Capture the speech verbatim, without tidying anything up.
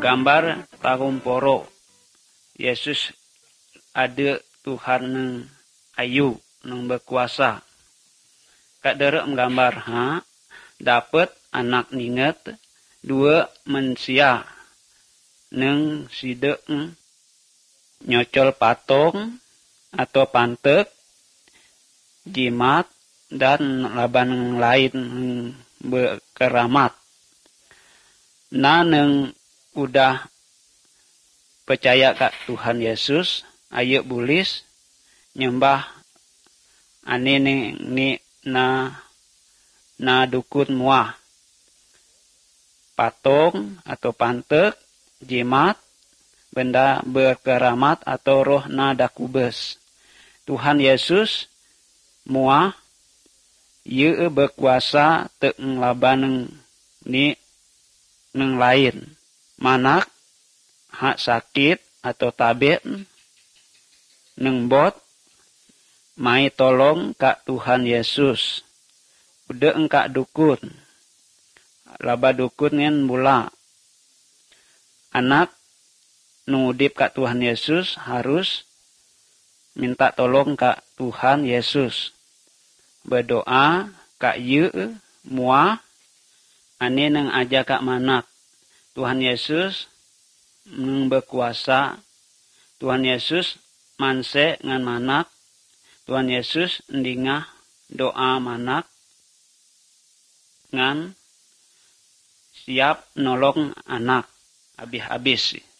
menggambar tahun poro. Yesus ada Tuhan nang ayu, nang berkuasa. Kak derek menggambar ha, dapat anak ninget, dua mensia, nang sidek nyocol patong atau pantek, jimat, dan laban lain berkeramat. Nah, nang udah percaya kat Tuhan Yesus, ayo bulis nyembah ane ni, ni na na dukun muah. Patung atau pantek, jimat, benda berkeramat atau roh nada kubes. Tuhan Yesus muah ye berkuasa tek nglaban ni neng lain. Manak hak sakit atau tabet neng bot mai tolong kak Tuhan Yesus. Udah engkak dukun. Laba dukun ngen mula. Anak nudip kak Tuhan Yesus harus minta tolong kak Tuhan Yesus. Berdoa kak ye muah ane neng aja kak manak. Tuhan Yesus neng berkuasa. Tuhan Yesus manse ngan manak. Tuhan Yesus ndingah doa manak ngan siap nolong anak habis-habis.